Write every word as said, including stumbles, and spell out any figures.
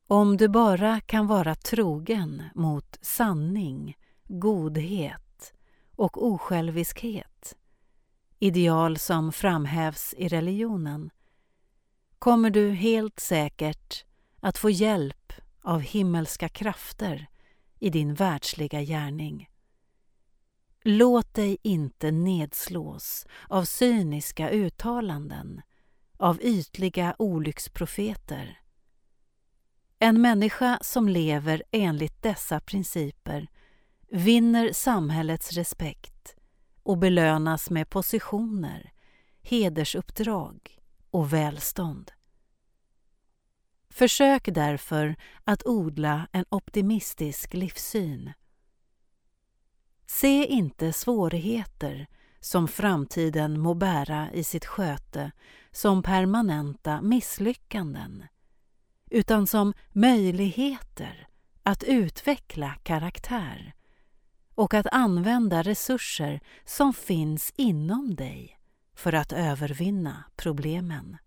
Om du bara kan vara trogen mot sanning, godhet och osjälviskhet, ideal som framhävs i religionen, kommer du helt säkert att få hjälp av himmelska krafter i din världsliga gärning. Låt dig inte nedslås av cyniska uttalanden, av ytliga olycksprofeter. En människa som lever enligt dessa principer vinner samhällets respekt och belönas med positioner, hedersuppdrag och välstånd. Försök därför att odla en optimistisk livssyn. Se inte svårigheter som framtiden må bära i sitt sköte som permanenta misslyckanden, utan som möjligheter att utveckla karaktär och att använda resurser som finns inom dig för att övervinna problemen.